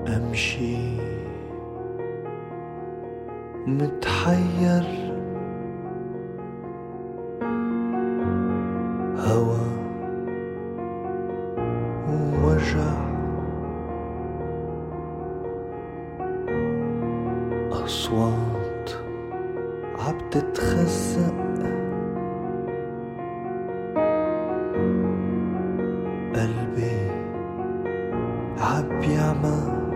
أمشي متحير، هوى ووجع، أصوات عبتتخزق، قلبي عبيعمى